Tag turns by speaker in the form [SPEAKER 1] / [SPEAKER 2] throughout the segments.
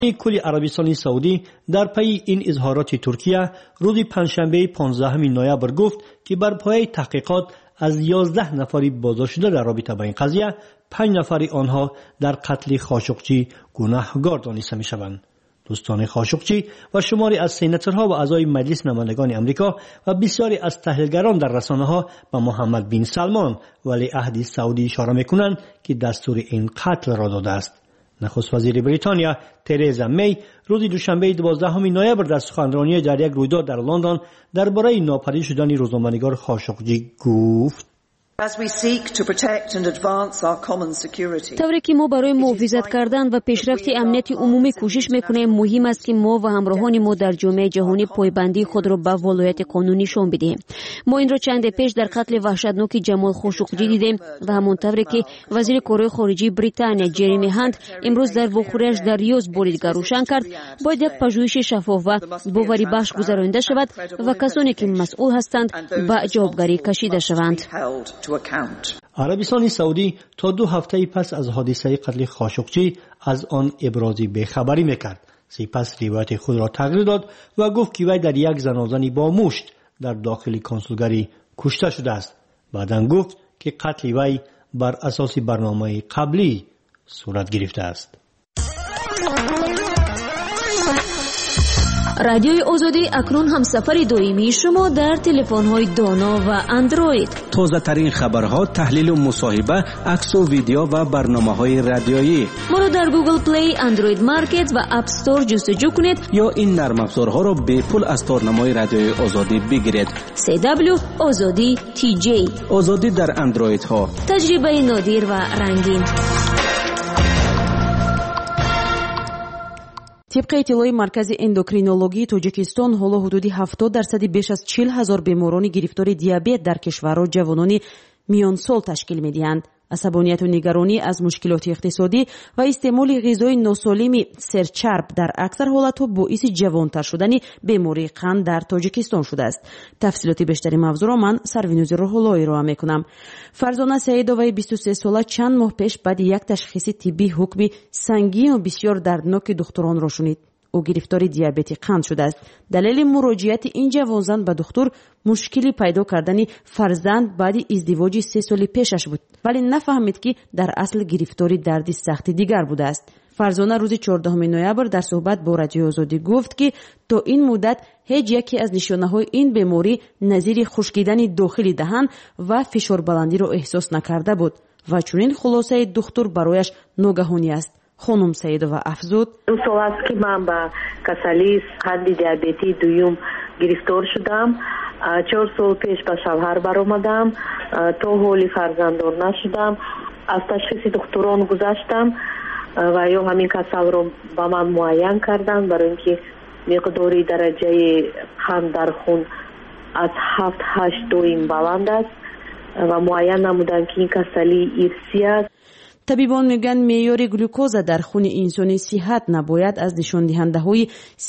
[SPEAKER 1] کل عربستان سعودی در پی این اظهارات ترکیه روز پنجشنبه 15 نوامبر گفت که بر پایه تحقیقات از 11 نفری بازداشت شده در رابطه با این قضیه 5 نفر آنها در قتل خاشقچی گناهکار دانسته می‌شوند. دوستان خاشقچی و شماری از سیناتورها و اعضای مجلس نمایندگان امریکا و بسیاری از تحلیلگران در رسانه‌ها به محمد بن سلمان ولیعهد سعودی اشاره می‌کنند که دستور این قتل را داده است. نخست وزیر بریتانیا ترزا می روز دوشنبه 12 نوامبر در سخنرانی در یک رویداد در لندن درباره ناپدید شدن روزنامه‌نگار خاشقچی گفت:
[SPEAKER 2] طوری که ما برای محافظت کردن و پیشرفت امنیت عمومی کوشش میکنیم، مهم است که ما و همراهان ما در جامعه جهانی پایبندی خود را به ولایت قانونی نشان بدهیم. ما این را چند پیش در قتل وحشتناک جمال خاشقچی دیدیم و همون طوری که وزیر کارهای خارجه بریتانیا جریمی هانت امروز در واخوریش در ریاض بار دیگر روشن کرد، باید یک پژوهش شفاف و باوری بخش گذرانده شود و کسانی که مسئول هستند به جوابگیری کشیده شوند.
[SPEAKER 1] عربستان سعودی تا 2 هفته پس از حادثه قتل خاشقچی از آن ابراز بیخبری میکرد. سپس روایت خود را تغییر داد و گفت که وی در یک زنازنی با مشت در داخل کنسولگری کشته شده است. بعداً گفت که قتل وی بر اساس برنامه قبلی صورت گرفته است.
[SPEAKER 2] رادیوی آزادی اکنون هم سفر دائمی شما در تلفن‌های دانا و اندروید.
[SPEAKER 3] تازه ترین خبرها، تحلیل و مصاحبه، عکس و ویدیو و برنامه‌های رادیویی.
[SPEAKER 2] ما را در گوگل پلی، اندروید مارکت و اپ استور جستجو کنید
[SPEAKER 3] یا این نرم افزارها را به پول از تارنمای رادیوی آزادی بگیرید.
[SPEAKER 2] CW آزادی TJ.
[SPEAKER 3] آزادی در اندروید ها.
[SPEAKER 2] تجربه نادر و رنگین. طبق اطلاع مرکز اندوکرینولوژی تاجیکستان، حالا حدود 70% بیش از 40,000 بیماران گرفتار دیابت در کشور را جوانان میان سال تشکیل می‌دهند. عصبانیت و نگرانی از مشکلات اقتصادی و استعمال غذای ناسالم سرچرب در اکثر حالتها باعث جوانتر شدن بیماری قند در تاجیکستان شده است. تفصیلات بیشتری موضوع را من سروینوز روح‌اللهی ارائه می‌کنم. فرزانه سعیدوی 23 ساله چند ماه پیش بعد یک تشخیص طبی حکم سنگین و بسیار دردناک دکتران را شنید. او گرفتار دیابت قند شده است. دلیل مراجعت این جوانزن به دکتر مشکلی پیدا کردن فرزند بعد ازدواج 3 سال پیشش بود، ولی نفهمید که در اصل گرفتار دردی سخت دیگر بوده است. فرزانه روز 14 نوامبر در صحبت با رادیو آزادی گفت که تا این مدت هیچ یکی از نشانه‌های این بیماری نظیر خشکیدن داخل دهان و فشار بلندی را احساس نکرده بود و چنین خلاصه دکتر برایش ناگهانی است. خانم سعیدова افزود:
[SPEAKER 4] 2 سال است که من با کسلی قند دیابتی دوم گرفتار شدم. 4 سال پیش به شوهر برآمدم، تا حالی فرزنددار نشدم. از تشخیص دکتران گذشتم و یا همین کسل را با من معاین کردند برای اینکه مقداری درجه قند در خون از 7-8 دویم بلند است و معاین نمودند که این کسلی ارثی است.
[SPEAKER 2] طبیبان میگن معیار گلوکوز در خون انسانی صحت نباید از نشان دهنده های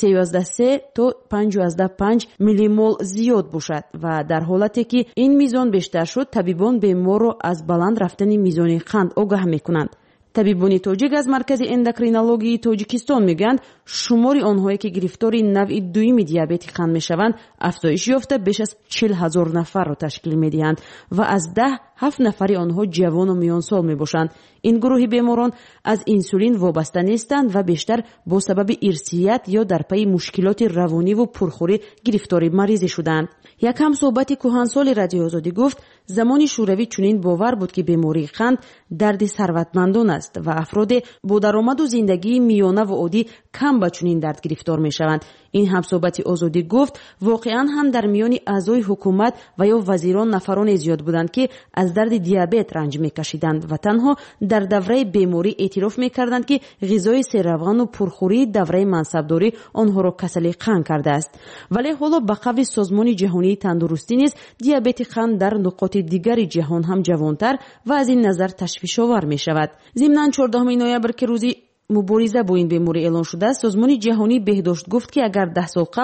[SPEAKER 2] 13 تا 5.5 میلی مول زیاد باشد و در حالتی که این میزان بیشتر شد طبیبان بیمار را از بلند رفتن میزان قند آگاه میکنند. طبیبان تاجیک از مرکز اندوکرینولوژی تاجیکستان میگن شمار آنهایی که گرفتار نوع دوم دیابت قند میشوند افزایش یافته بیش از 40,000 نفر را تشکیل میدهند و از 7 نفر آنها جوان و میان سال میباشند. این گروه بیماران از انسولین وابسته نیستند و بیشتر با سبب ارثیت یا در پی مشکلات روانی و پرخوری گرفتار مریضی شدند. یک هم صحبت کهنسال رادیو آزادی گفت زمان شوروی چنین باور بود که بیماری قند درد ثروتمندان است و افراد با درآمد و زندگی میانه و عادی کم به چنین درد گرفتار میشوند. این هم صحبت آزادی گفت واقعا هم در میان اعضای حکومت و یا وزیران نفران زیاد بودند که از درد دیابت رنج میکشیدند و تنها در دوره بیماری اعتراف میکردند که غذای سرروان و پرخوری دوره منصبداری آنها را کسل قند کرده است. ولی حالا به قول سازمان جهانی تندرستی نیز دیابت قند در نقاط دیگر جهان هم جوانتر و از این نظر تشویش‌آور میشود. ضمناً 14 نوامبر که روزی مبارزه با این بیماری اعلان شده است، سازمان جهانی بهداشت گفت که اگر 10 سال قبل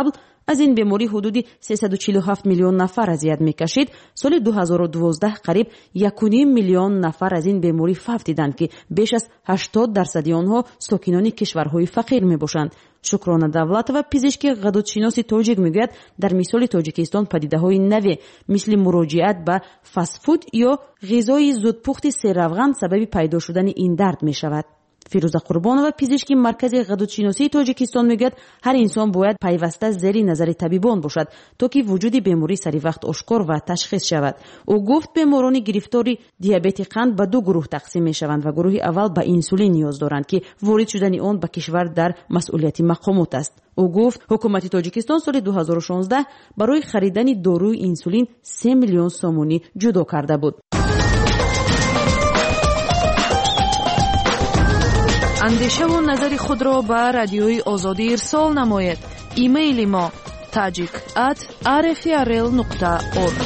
[SPEAKER 2] از این بیماری حدود 347 میلیون نفر اذیت میکشید. سال 2012 قریب 1.5 میلیون نفر از این بیماری فوت دیدند که بیش از 80% آنها ساکنان کشورهای فقیر میباشند. شکرانه давлатова و پزشک غدودشناس تاجیک میگوید در مثال تاجیکستان پدیده‌های نوی مثل مراجعت به فست فود یا غذای زودپخت سیروغن سبب پیدا شدن این درد میشود. فیروزه قربانова پزشک مرکز غدودشناسی تاجیکستان میگوید هر انسان باید پیوسته زیر نظر طبیبان باشد تا که وجود بیماری سری وقت آشکار و تشخیص شود. او گفت بیماران گرفتار دیابت قند به دو گروه تقسیم میشوند و گروه اول به انسولین نیاز دارند که وارد شدن آن به کشور در مسئولیت مقامات است. او گفت حکومت تاجیکستان سال 2016 برای خریدن داروی انسولین 3 میلیون سومونی جدا کرده بود.
[SPEAKER 5] اندیشه و نظر خود را به رادیوی آزادی ارسال نماید. ایمیل ما tajik@rfrl.org.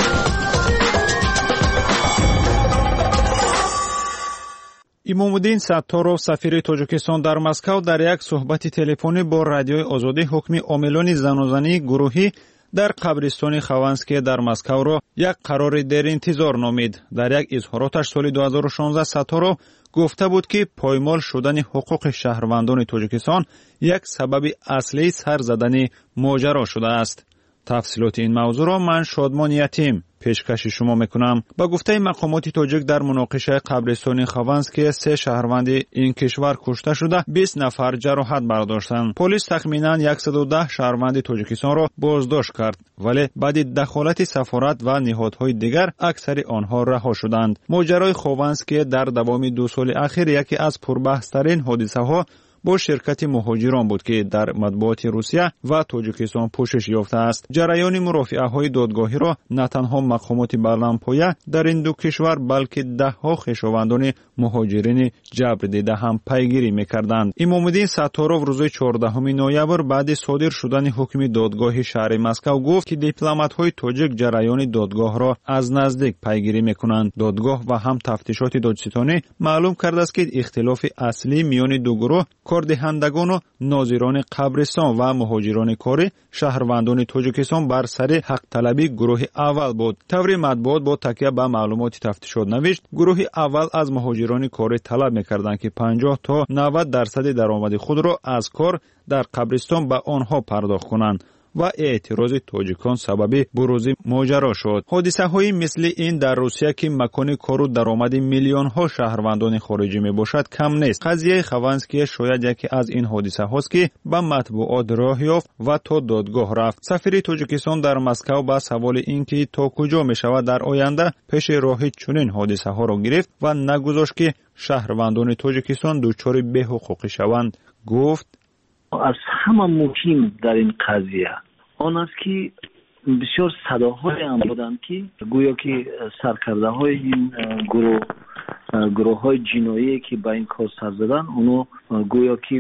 [SPEAKER 6] имомуддин сатторов сафири тоҷикистон дар москав дар як суҳбати телефонӣ бо радиои озодӣ ҳукми омилони занозании гурӯҳӣ дар қабристони хованские дар москавро як қарори деринтизор номид. дар як изҳороташ соли 2016 сатторов гуфта буд ки поймол шудани ҳуқуқи шаҳрвандони тоҷикистон як сабаби аслии сар задани моҷаро шудааст. тафсилоти ин мавзӯъро ман шодмон ятим пешкаши шумо мекунам. ба гуфтаи мақомоти тоҷик дар муноқишаи қабристони хованские 3 шаҳрванди ин кишвар кушта шуда 20 нафар ҷароҳат бардоштанд. полис тахминан 110 шаҳрванди тоҷикистонро боздошт кард, вале баъди дахолати сафорат ва ниҳодҳои дигар аксари онҳо раҳо шуданд. моҷарои хованские дар давоми 2 соли ахир яке аз пурбаҳстарин ҳодисаҳо бо ширкати муҳоҷирон буд ки дар матбуоти Русия ва Тоҷикистон пӯшиш ёфтааст. ҷараёни мурофиаҳои додгоҳиро на танҳо мақомоти баландпоя дар ин ду кишвар, балки даҳҳо хешовандони муҳоҷирини ҷабрдида ҳам пайгирӣ мекарданд. имомуддин сатторов рӯзи 14 ноябр баъди содир шудани ҳукми додгоҳи шаҳри Москав гуфт ки дипломатҳои тоҷик ҷараёни додгоҳро аз наздик пайгирӣ мекунанд. додгоҳ ва ҳам тафтишоти доҷситонӣ маълум кардааст ки ихтилофи аслӣ миёни ду гурӯҳ кордиҳандагону нозирони қабристон ва муҳоҷирони корӣ шаҳрвандони тоҷикистон бар сари ҳақталабии гурӯҳи аввал буд. таври матбуот бо такя ба маълумоти тафтишот навишт, гурӯҳи аввал аз муҳоҷирони корӣ талаб мекарданд ки 50 то 90% даромади худро аз кор дар қабристон ба онҳо пардохт кунанд ва эътирози тоҷикон сабаби бурӯзи моҷаро шуд. ҳодисаҳои мисли ин дар Русия ки макони кору даромади миллионҳо шаҳрвандони хориҷӣ мебошад кам нест. қазияи Хованские шояд яке аз ин ҳодисаҳост ки ба матбуот роҳ ёфт ва то додгоҳ рафт. сафири Тоҷикистон дар Москав ба саволи ин ки то куҷо мешавад дар оянда пеши роҳи чунин ҳодисаҳоро гирифт ва нагузошт ки шаҳрвандони Тоҷикистон дучори беҳуқуқӣ шаванд, гуфт:
[SPEAKER 7] аз ҳама муҳим дар ин қазия он аст ки бисёр садоҳое ҳам буданд ки гӯё ки саркардаҳои ин гурӯҳҳои ҷиноие ки ба ин кор сар заданд оно гӯё ки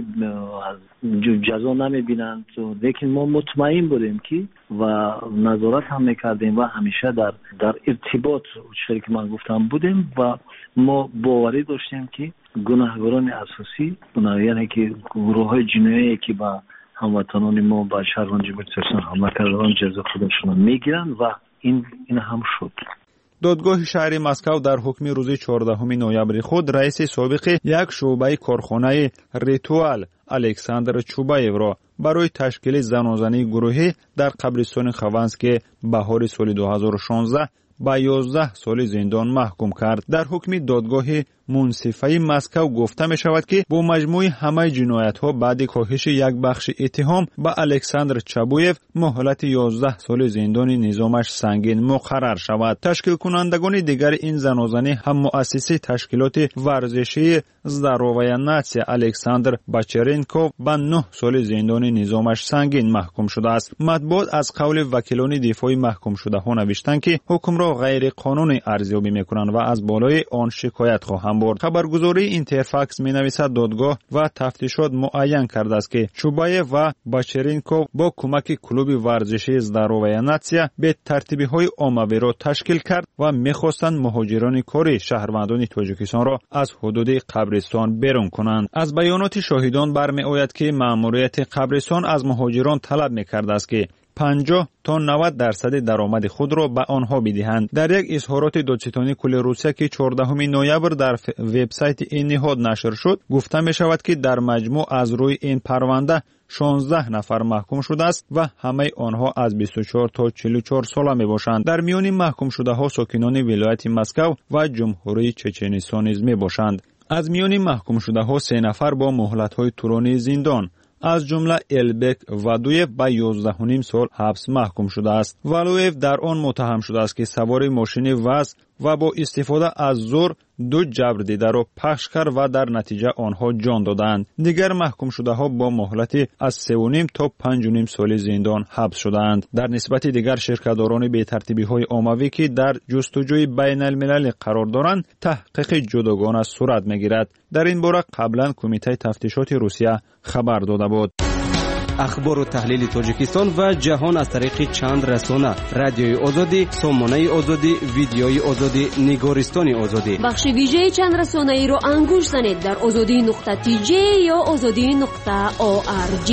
[SPEAKER 7] ҷазо намебинанд, лекин мо мутмаин будем ки ва назорат ҳам мекардем ва ҳамеша дар иртибот, чизе ки ман гуфтам, будем ва мо боварӣ доштем ки гунаҳгорони асосӣ, яъне ки гурӯҳҳои ҷиноие ки ба ҳамватанони мо ба шаҳрвандони Тоҷикистон ҳамла карданд ҷазо худашонро мегиранд ва ин ҳам шуд.
[SPEAKER 6] додгоҳи шаҳри Москав дар ҳукми рӯзи 14 ноябри худ раиси собиқи як шуъбаи корхонаи «Ритуал» Александр Чубаевро барои ташкили занозании гурӯҳӣ дар қабристони Хованские баҳори соли 2016 ба 11 соли зиндон маҳкум кард. дар ҳукми додгоҳи мунсифаи Москав гуфта мешавад ки бо маҷмӯи ҳамаи ҷиноятҳо баъди коҳиши як бахши иттиҳом ба Александр Чабуев муҳлати 11 соли зиндони низомаш сангин муқаррар шавад. ташкилкунандагони дигари ин занозанӣ ҳам муассиси ташкилоти варзишии «Здоровая нация» Александр Бочеренков ба 9 соли зиндони низомаш сангин маҳкум шудааст. матбуот аз қавли вакилони дифои маҳкумшудаҳо навиштанд ки ҳукмро ғайриқонунӣ арзёбӣ мекунанд ва аз болои он шикоят хоҳанд бурд. хабаргузории Интерфакс менависад додгоҳ ва тафтишот муайян кардааст ки Чубаев ва Бочеренков бо кӯмаки клуби варзишии «Здоровая нация» бетартибиҳои оммавиро ташкил кард ва мехостанд муҳоҷирони корӣ шаҳрвандони Тоҷикистонро аз ҳудуди қабристон берун кунанд. аз баёноти шоҳидон бармеояд ки маъмурияти қабристон аз муҳоҷирон талаб мекардааст ки 50 تا 90% درآمد خود را به آنها بدهند. در یک اظهارات دادستانی کل روسیه که 14 نوامبر در وبسایت این نهاد نشر شد، گفته می شود که در مجموع از روی این پرونده 16 نفر محکوم شده است و همه آنها از 24 تا 44 ساله می باشند. در میان محکوم شده ها ساکنان ولایت مسکو و جمهوری چچنستان نیز می باشند. از میان محکوم شده ها 3 نفر با مهلت های طولانی زندان از جمله البک ودویف به 11.5 سال حبس محکوم شده است. ولویف در آن متهم شده است که سوار ماشین وز و با استفاده از زور 2 جبر دیده را پخش کرد و در نتیجه آنها جان دادند. دیگر محکوم شده ها با مهلت از 3.5 تا 5.5 سال زندان حبس شدند. در نسبت دیگر شرکت‌داران بی‌ترتیبی های عمومی که در جستجوی بین المللی قرار دارند تحقیق جداگانه صورت می‌گیرد. در این باره قبلا کمیته تفتیشات روسیه خبر داده بود.
[SPEAKER 3] اخبار و تحلیل تاجیکستان و جهان از طریق چند رسانه: رادیوی آزادی، سامانه آزادی، ویدیوی آزادی، نگارستان آزادی.
[SPEAKER 8] بخش ویژه چند رسانه ای را انگوش زنید در azadi.tj یا azadi.org.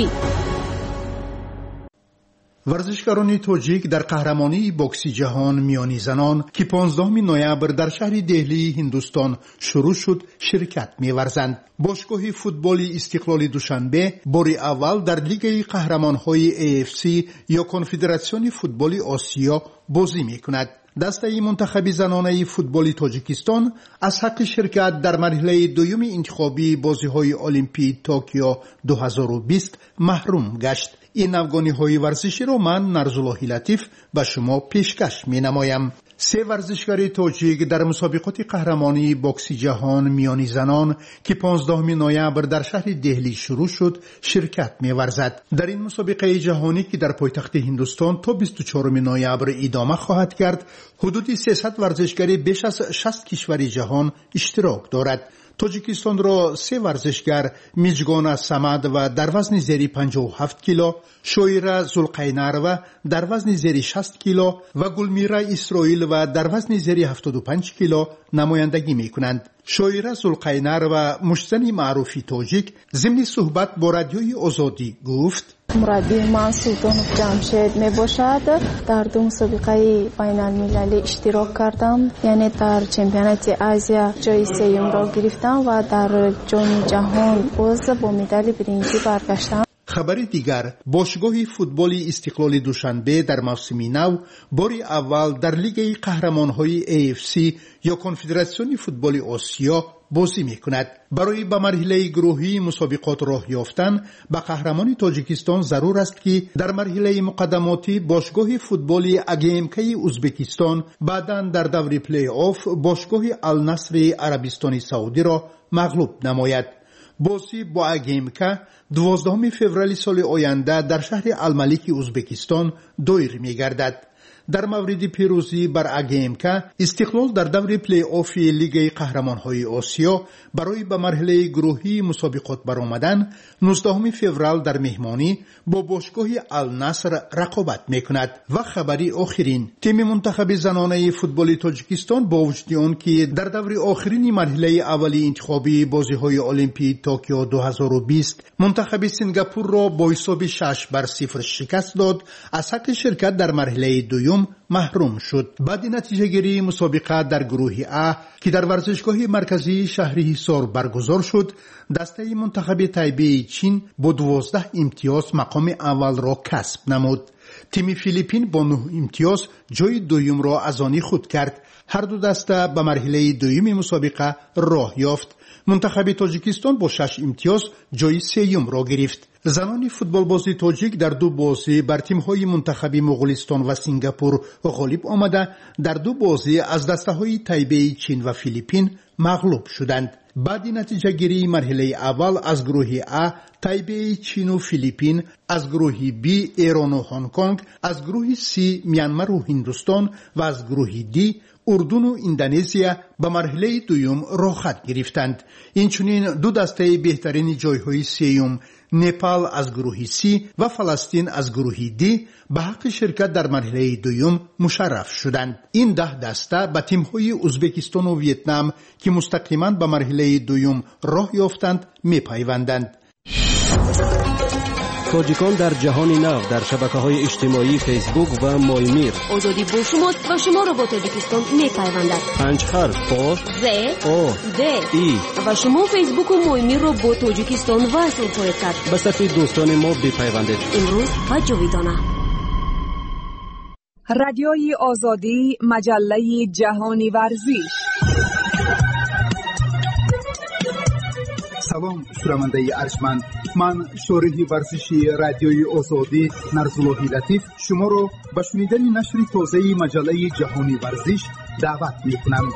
[SPEAKER 9] ورزشکاران تاجیک در قهرمانی بوکسی جهان میانی زنان که 15 نوامبر در شهر دهلی هندوستان شروع شد شرکت می‌ورزند. باشگاه فوتبال استقلال دوشنبه بار اول در لیگ قهرمان‌های AFC یا کنفدراسیون فوتبال آسیا بازی می‌کند. دسته منتخب زنانه فوتبال تاجیکستان از حق شرکت در مرحله دوم انتخابی بازی‌های المپیک توکیو 2020 محروم گشت. این افغانی‌های ورزشی را من نرزالله لطیف به شما پیشکش می‌نمایم. 3 ورزشکار تاجیک در مسابقات قهرمانی بوکسی جهان میانی زنان که 15 نوامبر در شهر دهلی شروع شد شرکت می‌ورزد. در این مسابقه جهانی که در پایتخت هندوستان تا 24 نوامبر ادامه خواهد کرد، حدود 300 ورزشکار بیش از 60 کشور جهان اشتراک دارد. تاجیکستان را 3 ورزشگر میجگان سمد و در وزن زیر 57 کیلو، شویره زلقینر و در وزن زیر 60 کیلو و گلمیره اسرائیل و در وزن زیر 75 کیلو نمایندگی میکنند. شویره زلقینر و مشتزن معروفی تاجیک ضمن صحبت با رادیوی آزادی گفت:
[SPEAKER 10] مربی من سلطانوف جمشید می باشد. در 2 مسابقه بین المللی اشتراک کردم، یعنی در چمپیونات آسیا جای 3 را گرفتم و در جام جهان باز با مدال برنزی برگشتم.
[SPEAKER 9] خبر دیگر: باشگاه فوتبال استقلال دوشنبه در موسم نو بار اول در لیگ قهرمان‌های AFC یا کنفدراسیون فوتبال آسیا بازی می‌کند. برای به مرحله گروهی مسابقات راه یافتن به قهرمانی تاجیکستان ضرور است که در مرحله مقدماتی باشگاه فوتبال AGMK ازبکستان بعداً در دور پلی آف باشگاه النصر عربستان سعودی را مغلوب نماید. بازی با AGMK 12 فوریه سال آینده در شهر الملیک ازبکستان دایر می‌گردد. در مورد پیروزی بر AGMK، استقلال در دور پلی آف لیگ قهرمان‌های آسیا برای به مرحله گروهی مسابقات برآمدن 19 فوریه در مهمانی با باشگاه النصر رقابت می‌کند. و خبری آخرین: تیم منتخب زنانه فوتبال تاجیکستان با وجود آن که در دور آخرین مرحله اولی انتخابی بازی‌های المپیک توکیو 2020 منتخب سنگاپور را با حساب 6-0 شکست داد، از حق شرکت در مرحله دوم محروم شد. بعد نتیجه گیری مسابقه در گروه A که در ورزشگاه مرکزی شهر حصار برگزار شد، دسته منتخب تایبه چین با 12 امتیاز مقام اول را کسب نمود. تیم فیلیپین با 9 امتیاز جای دوم را از آن خود کرد. هر دو دسته به مرحله دوم مسابقه راه یافت. منتخب تاجیکستان با 6 امتیاز جای سوم را گرفت. زنان فوتبال بازی تاجیک در 2 بازی بر تیم‌های منتخب مغولستان و سنگاپور غالب آمده در 2 بازی از دسته‌های تایبه چین و فیلیپین مغلوب شدند. بعد نتیجه گیری مرحله اول از گروه A تایبه چین و فیلیپین، از گروه B ایران و هنگ کنگ، از گروه C میانمار و هندوستان و از گروه D اردن و اندونزیا به مرحله دوم راه خط گرفتند. اینچنین 2 دسته بهترین جایهای سوم نپال از گروه C و فلسطین از گروه D به حق شرکت در مرحله دوم مشرف شدند. این 10 دسته به تیم‌های ازبکستان و ویتنام که مستقیما به مرحله دوم راه یافتند می‌پیوندند.
[SPEAKER 3] تاجیکان در جهان نو در شبکه‌های اجتماعی فیسبوک و مایمیر.
[SPEAKER 8] آزادی با شماست و شما را با تاجیکستان می‌پیوندد.
[SPEAKER 3] 5 حرف پا
[SPEAKER 8] ز
[SPEAKER 3] او
[SPEAKER 8] د
[SPEAKER 3] ای
[SPEAKER 8] و شما فیسبوک و مایمیر را با تاجیکستان وصل خواهید کرد.
[SPEAKER 3] به صفحه دوستان ما بپیوندید.
[SPEAKER 8] امروز و جاویدانه.
[SPEAKER 5] رادیوی آزادی، مجله جهانی ورزش.
[SPEAKER 9] سلام شنونده ارجمند، من شارح ورزشی رادیوی آزادی نرزاللهی لطیف شما را به شنیدن نشر تازه مجله جهانی ورزش دعوت می‌کنم.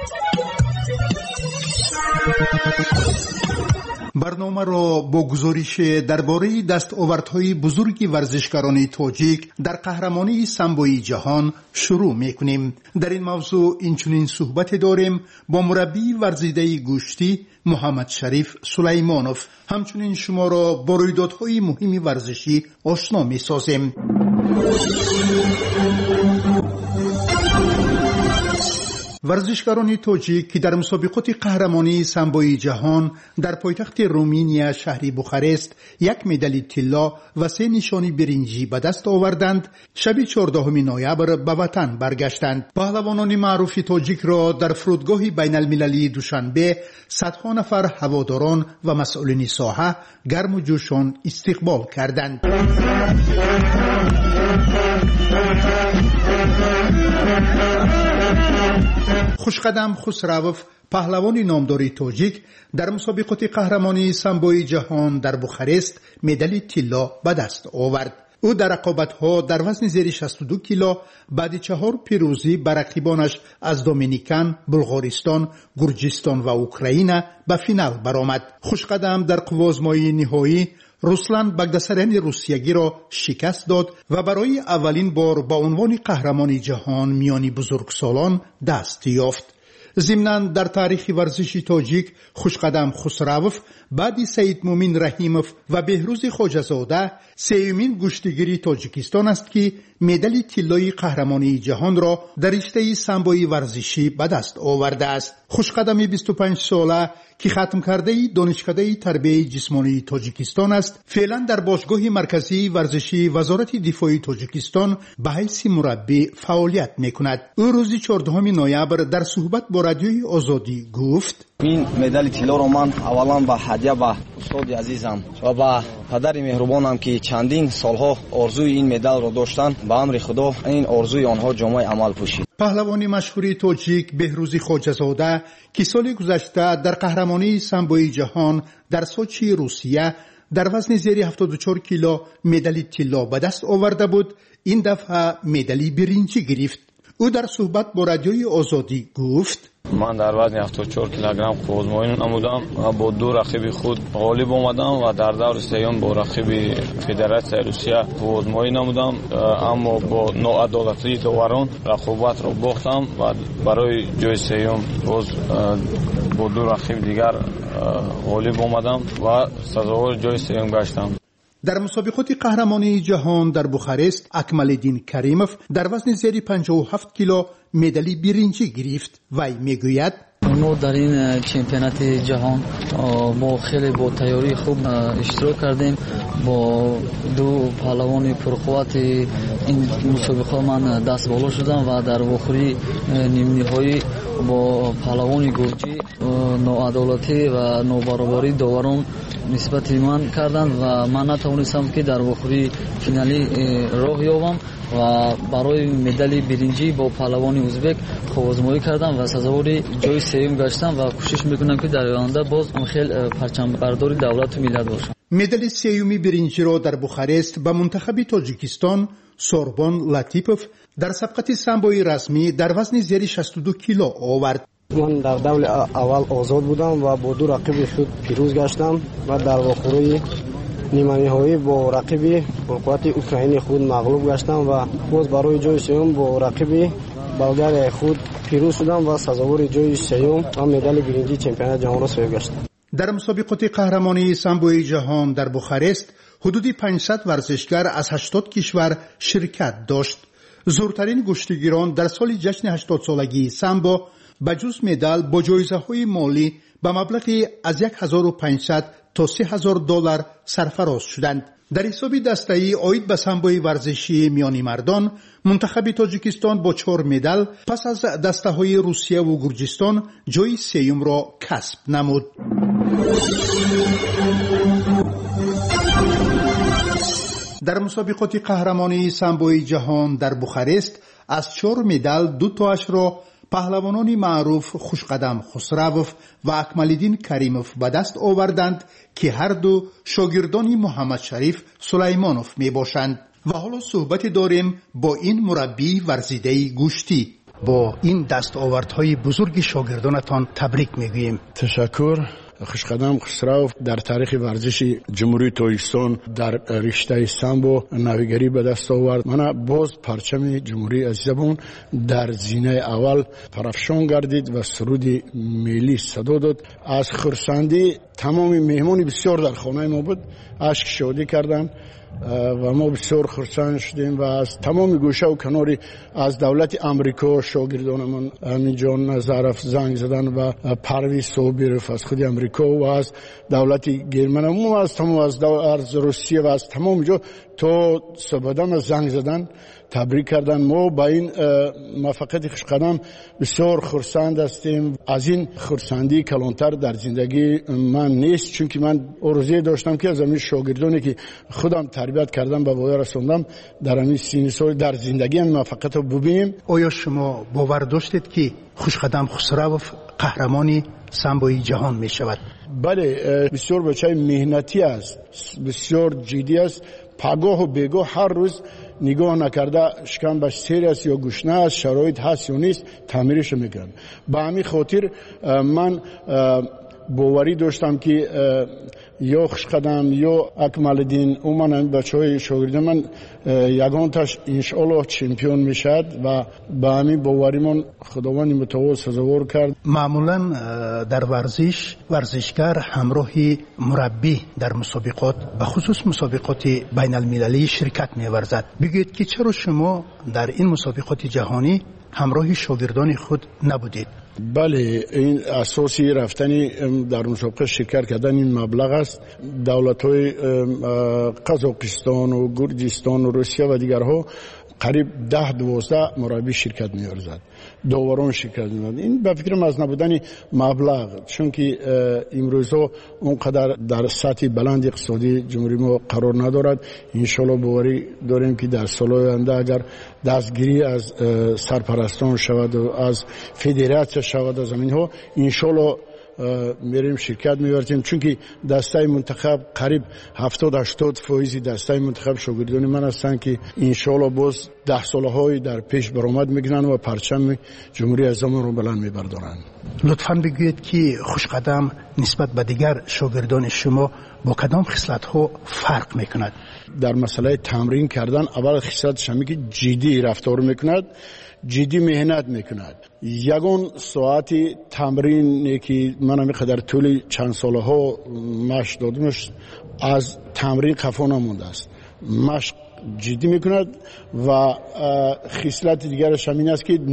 [SPEAKER 9] برنامه را با گزارش درباره دستاوردهای بزرگ ورزشکاران تاجیک در قهرمانی سامبوی جهان شروع می‌کنیم. در این موضوع اینچنین صحبت داریم با مربی ورزیده گوشتی محمد شریف سلیمانوف. همچنین شما را با رویدادهای مهم ورزشی آشنا می‌سازیم. ورزشکاران تاجیک که در مسابقات قهرمانی سامبوی جهان در پایتخت رومانیا شهر بوخارست 1 مدال طلا و 3 نشان برنجی به دست آوردند، شب 14 نوامبر به وطن برگشتند. پهلوانان معروف تاجیک را در فرودگاه بین المللی دوشنبه صدها نفر هواداران و مسئولین ساحه گرم و جوشان استقبال کردند. خوشقدم خسروف، پهلوان نامدار تاجیک، در مسابقات قهرمانی سامبوی جهان در بوخارست مدال طلا به دست آورد. او در رقابت‌ها در وزن زیر 62 کیلو بعد 4 پیروزی بر رقیبانش از دومینیکن، بلغارستان، گرجستان و اوکراین به فینال برآمد. خوشقدم در قوازمایی نهایی روسلان بگداساریان روسیگی را شکست داد و برای اولین بار با عنوان قهرمان جهان میان بزرگسالان دست یافت. ضمناً در تاریخ ورزش تاجیک خوشقدم خسروف بعد سید مومن رحیموف و بهروز خواجه‌زاده سومین گشتگیر تاجیکستان است که مدال طلای قهرمانی جهان را در رشته سامبوی ورزشی به دست آورده است. خوشقدم 25 ساله که ختم کرده دانشکده تربیت جسمانی تاجیکستان است، فعلا در باشگاه مرکزی ورزشی وزارت دفاع تاجیکستان به حیث مربی فعالیت میکند. او روز 14 نوامبر در صحبت با رادیوی آزادی گفت:
[SPEAKER 11] این مدال طلا را من اولا به هدیه به استاد عزیزم و به پدر مهربانم که چندین سالها آرزوی این مدال را داشتند، به امر خدا این آرزوی آنها جامع عمل پوشید.
[SPEAKER 9] پهلوان مشهور تاجیک بهروز خواجه‌زاده که سال گذشته در قهرمانی سامبوی جهان در سوچی روسیه در وزن زیر 74 کیلو مدال طلا به دست آورده بود، این دفعه مدال برنجی گرفت. او در صحبت با رادیوی آزادی گفت:
[SPEAKER 12] من در وزن 74 کیلوگرم قوزمایی نمودم و با 2 رقیب خود غالب آمدم و در دور سوم با رقیب فدراسیون روسیه قوزمایی نمودم، اما با ناعدالتی داوران رقابت را باختم و برای جای سوم باز با 2 رقیب دیگر غالب آمدم و سزاوار جای سوم گشتم.
[SPEAKER 9] در مسابقات قهرمانی جهان در بوخارست اکمالدین کریموف در وزن زیر 57 کیلو مدال برنجی گرفت. وی میگوید:
[SPEAKER 13] ما در این چمپیونات جهان ما خیلی با تیاری خوب اشتراک کردیم. با 2 پهلوان پرقوت این مسابقه من دست بالا شدم و در آخری نیم نهایی با پهلوان گرجی ناعدالتی و نابرابری داوران نسبت من کردند و من نتوانستم که در آخری فینالی راه یابم و برای مدال برنجی با پهلوان ازبک خوازمایی کردم و سزاوار جای سوم گشتم و کوشش میکنم که در آینده باز خیلی پرچم برداری دولت و ملت باشم.
[SPEAKER 9] مدال سوم برنجی را در بوخارست به منتخب تاجیکستان سوربان لطیپوف در سبقت سامبوی رسمی در وزن زیر 62 کیلو آورد.
[SPEAKER 14] من در دور اول آزاد بودم و با 2 رقیب خود پیروز گشتم و در آخری نیمه نهایی با رقیب پرقوت اوکراینی خود مغلوب گشتم و باز برای جای سوم با رقیب بلغار خود پیروز شدم و سزاوار جای سوم و مدال برنجی چمپیونات جهان را صاحب گشتم.
[SPEAKER 9] در مسابقات قهرمانی سامبوی جهان در بوخارست حدود 500 ورزشکار از 80 کشور شرکت داشت. زورترین گشتگیران در سال جشن 80 سالگی سامبو بجز مدال با جایزه‌های مالی به مبلغ از 1500 تا $3,000 سرفراز شدند. در حساب دسته‌ای عاید به سامبوی ورزشی میانی مردان، منتخب تاجیکستان با 4 مدال پس از دسته‌های روسیه و گرجستان جای سوم را کسب نمود. در مسابقات قهرمانی سامبوی جهان در بوخارست از 4 مدال 2 تاش را پهلوانان معروف خوشقدم خسروف و اکمالدین کریموف به دست آوردند که هر دو شاگردان محمد شریف سلیمانوف می باشند. و حالا صحبت داریم با این مربی ورزیده گوشتی. با این دستاوردهای بزرگ شاگردانتان تبریک میگوییم.
[SPEAKER 15] تشکر. خوشقدم خسرو در تاریخ ورزش جمهوری تاجیکستان در رشته سامبو نویگری به دست آورد. من باز پرچم جمهوری عزیزمون در زینه اول پرافشان گردید و سرود ملی صدا داد. از خرسندی تمام مهمانی بسیار در خانه ما بود، اشک شادی کردند و ما بسیار خرسند شدیم و از تمام گوشه و کناری از دولت امریکا شاگردانمان امین جان نظرف زنگ زدن و پرویز صابرف از خود امریکا و از دولت گرمن و از روسیه و از تمام جا تا صبحدم از زنگ زدن تبریک کردن. ما با این موفقیت خوشقدم بسیار خرسند هستیم. از این خرسندی کلانتر در زندگی من نیست، چون که من آرزویی داشتم که از همین شاگردانی که خودم تربیت کردم به بالا رسوندم در همین سین سال در زندگی این موفقیت رو ببینیم.
[SPEAKER 9] آیا شما باور داشتید که خوشقدم خسروف قهرمانی سامبوی جهان می شود؟
[SPEAKER 15] بله، بسیار بچه مهنتی است، بسیار جدی است. پگاه و بیگاه هر روز نگاه نکرده شکمش سیر است یا گوشنه است، شرایط هست یا نیست، تعمیرش میکنم. به همین خاطر من باوری داشتم که یا خوشقدم یا اکمالدین و من بچهای شاگرد من یگان تاش انشالله چمپیون میشد و به همین باوریمون خداوند متعال سزاوار کرد.
[SPEAKER 9] معمولا در ورزشگر همراه مربی در مسابقات و خصوص مسابقات بین المللی شرکت می‌ورزد. بگید که چرا شما در این مسابقات جهانی همراه شاگردان خود نبودید؟
[SPEAKER 15] بله، این اساسی رفتنی در مسابقه شرکت کردن این مبلغ است. دولت‌های قزاقستان و گرجستان و روسیه و دیگرها قریب 10-12 مربی شرکت می‌ورزد، داوران شرکت می‌ورزد. این به فکرم از نبودن مبلغ، چون که امروزها اونقدر در سطح بلند اقتصادی جمهوری ما قرار ندارد. انشالله باوری داریم که در سال‌های آینده اگر دستگیری از سرپرستان شود و از فدراسیون شود از اینها، انشالله میریم شرکت می‌ورزیم، چون که دسته منتخب قریب 70-80% دسته منتخب شاگردان من هستند که انشالله باز 10 سال‌های در پیش برآمد میگنن و پرچم جمهوری اسلامی رو بلند میبردارند.
[SPEAKER 9] لطفاً بگویید که خوشقدم نسبت به دیگر شاگردان شما با کدام خصلت‌ها فرق میکند؟
[SPEAKER 15] در مسئله تمرین کردن اول خصلتش همین که جدی رفتار میکند، جدی مهنت میکند. یگان ساعت تمرین که من همین در طول چند سالها مشق دادمش از تمرین خفا نمونده است. مشق جدی میکند و خصلت دیگرش همین است که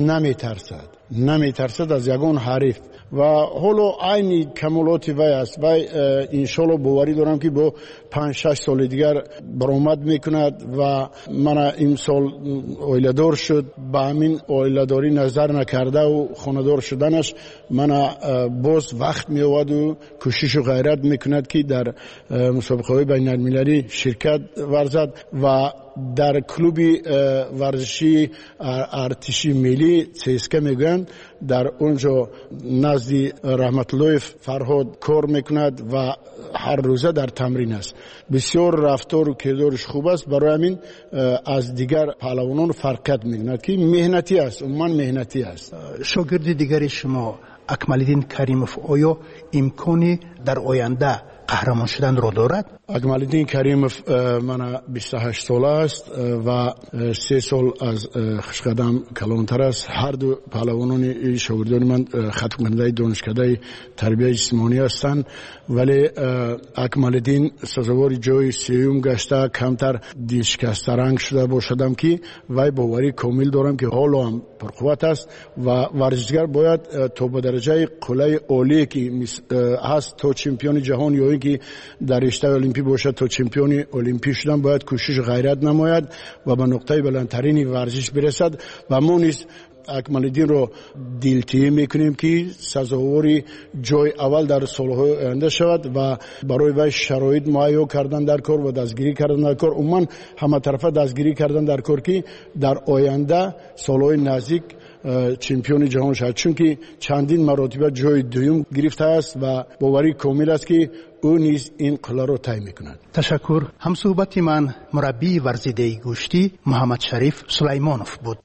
[SPEAKER 15] نمیترسد از یگان حریف و حالا عین کمالات وی است و انشالله باوری دارم که با 5-6 سال دیگر برآمد میکند و من این سال اویله‌دار شد. به همین اویله‌داری نظر نکرده و خانه‌دار شدنش من باز وقت میآورد و کوشش و غیرت میکند که در مسابقه‌های بین المللی شرکت ورزد و در کلوب ورزشی ارتشی ملی CSKA میگن در اونجا نزد رحمت الله فرهاد کار میکند و هر روزه در تمرین است. بسیار رفتار و کردارش خوب است، برای همین از دیگر پهلوانان فرقیت میکند که مهنتی است، عموما مهنتی است.
[SPEAKER 9] شاگرد دیگر شما اکمالدین کریموف آیا امکانی در آینده قهرمان شدن را دارد؟
[SPEAKER 15] اکمالدین کریموف من 28 ساله است و 3 سال از خوشقدم کلانتر است. هر دو پهلوانان شاگردان من ختم کننده دانشکده تربیت جسمانی هستند، ولی اکمالدین سزاوار جای سوم گشته کمتر دلشکسته رنگ شده باشدم که وی باوری کامل دارم که حالا هم پرقوت است و ورزشگر باید تا به درجه قله عالی که هست تا چمپیون جهان یا اینکه در رشته المپی باشد تا چمپیون المپی شدن باید کوشش غیرت نماید و به نقطه بلندترین ورزش برسد و ما نیز اکمال‌الدین رو دلتیه میکنیم که سزاوار جای اول در سالهای آینده شود و برای وی شرایط مهیا کردن در کار و دستگیری کردن در کار، عموما همه طرفه دستگیری کردن در کار که در آینده سالهای نزدیک چمپیون جهان شد، چون که چندین مرتبه جای دوم گرفته است و باوری کامل است که او نیز این قله را طی میکند.
[SPEAKER 9] تشکر. همصحبت من مربی ورزیده گوشتی محمد شریف سلیمانوف بود.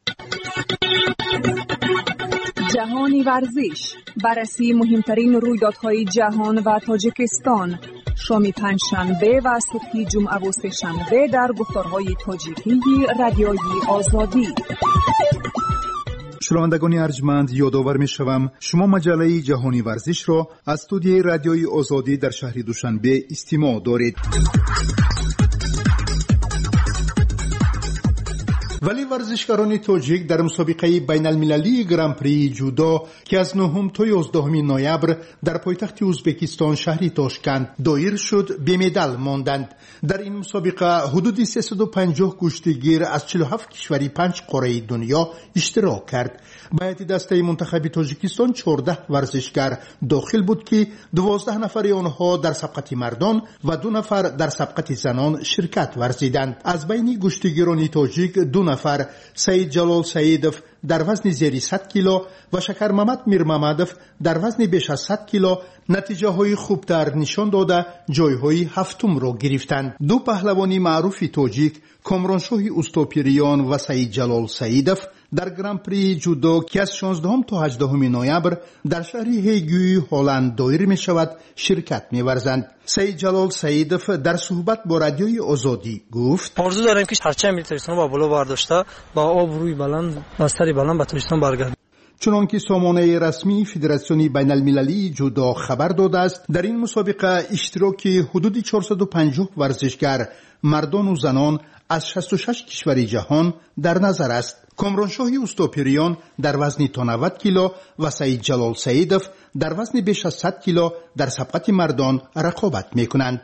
[SPEAKER 16] جهانی ورزش، بررسی مهمترین رویدادهای جهان و تاجیکستان، شام پنجشنبه و صبح جمعه و سه‌شنبه در گفتارهای تاجیکی رادیوی آزادی.
[SPEAKER 9] شنوندگان ارجمند، یادآور می‌شوم شما مجله جهانی ورزش را از استودیوی رادیوی آزادی در شهر دوشنبه استماع دارید. ولی ورزشکاران تاجیک در مسابقه بین المللی گران پری جودو که از 9 تا 11 نوامبر در پایتخت ازبکستان شهر تاشکند دایر شد به مدال ماندند. در این مسابقه حدود 350 کشتیگیر از 47 کشوری 5 قاره دنیا اشتراک کرد. به هیئت دسته منتخب تاجیکستان 14 ورزشکار داخل بود که 12 نفر آنها در سبقت مردان و 2 نفر در سبقت زنان شرکت ورزیدند. از بین کشتیگیران تاجیک 2 نفر سید جلال سیدوف در وزن زیر 100 کیلو و شکر محمد میرمحمدوف در وزن بیش از 100 کیلو نتیجه های خوبتر نشان داده جایهای هفتم را گرفتند. 2 پهلوانی معروف تاجیک کامرانشاه اوستاپیریان و سید جلال سیدوف در گران پری جودو که از 16 تا 18 نوامبر در شهر هیگوی هلند دایر می شود شرکت می ورزند. سید جلال سیدوف در صحبت با رادیوی آزادی گفت:
[SPEAKER 17] آرزو داریم که هرچند میتونیم با بالا برداشته با آبروی بلند بستری بلند به تاجیکستان برگردیم.
[SPEAKER 9] چنانکه سامانه رسمی فدراسیون بین المللی جودو خبر داده است، در این مسابقه اشتراک حدود 450 ورزشکار مردان و زنان از 66 کشور جهان در نظر است. کامرانشاه اوستاپیریان در وزن تا 90 کیلو و سید جلال سیدوف در وزن بیش از 100 کیلو در سبقت مردان رقابت می‌کنند.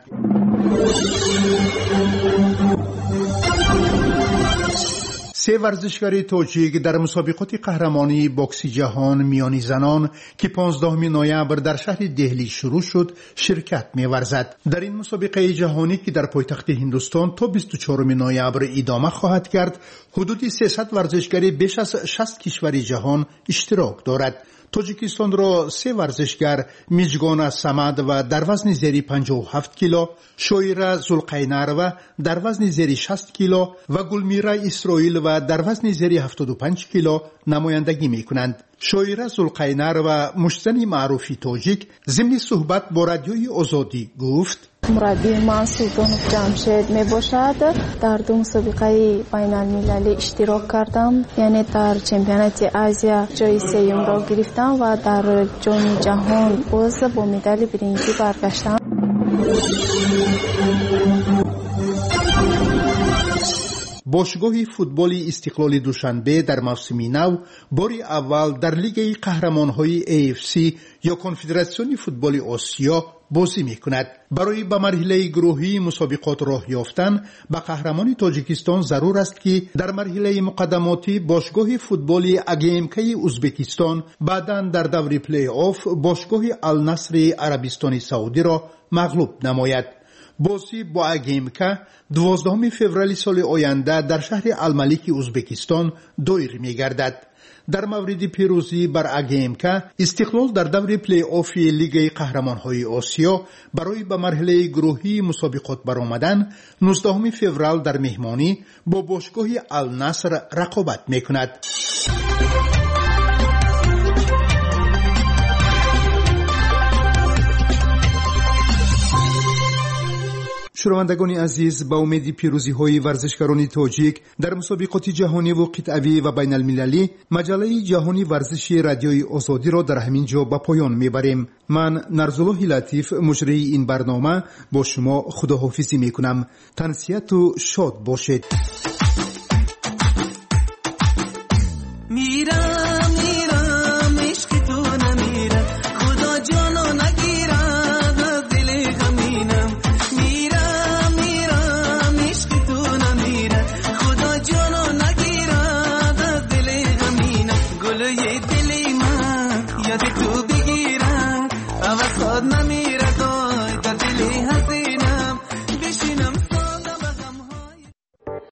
[SPEAKER 9] سه ورزشکار تاجیک در مسابقات قهرمانی بوکس جهان میان زنان که 15 نوامبر در شهر دهلی شروع شد شرکت می‌ورزد. در این مسابقه جهانی که در پایتخت هندوستان تا 24 نوامبر ادامه خواهد کرد، حدود 300 ورزشکار بیش از 60 کشور جهان اشتراک دارد. تاجیکستان را 3 ورزشکار میجگان سمد و در وزن زیر 57 کیلو، شویره زلقینروا در وزن زیر 60 کیلو و گلمیرا اسرائیل و در وزن زیر 75 کیلو نمایندگی میکنند. شویره زلقینروا مشتزن معروف تاجیک ضمن صحبت با رادیوی آزادی گفت:
[SPEAKER 10] مربی من سلطانوف جمشید می باشد. در 2 مسابقه بین المللی اشتراک کردم، یعنی در چمپیونات آسیا جای 3 را گرفتم و در جام جهان باز با مدال برنزی برگشتم.
[SPEAKER 9] باشگاه فوتبال استقلال دوشنبه در موسم نو بار اول در لیگ قهرمان‌های AFC یا کنفدراسیون فوتبال آسیا بازی می‌کند. برای به مرحله گروهی مسابقات راه یافتن به قهرمانی تاجیکستان ضرور است که در مرحله مقدماتی باشگاه فوتبال اگیمکی ازبکستان بعداً در دور پلی آف باشگاه النصر عربستان سعودی را مغلوب نماید. بازی با اگیمکا 12 فوریه سال آینده در شهر الملک ازبکستان دایر می‌گردد. در مورد پیروزی بر اگیمکا، استقلال در دور پلی آف لیگ قهرمان‌های آسیا برای به مرحله گروهی مسابقات برآمدن 19 فوریه در مهمانی با باشگاه النصر رقابت می‌کند. شنوندگان عزیز، با امید پیروزی های ورزشکاران تاجیک در مسابقات جهانی و قطعی و بین المللی، مجله جهانی ورزشی رادیوی آزادی را در همین جا به پایان میبریم. من نرزالله لطیف مجری این برنامه با شما خداحافظی میکنم. تنسیت و شاد باشید.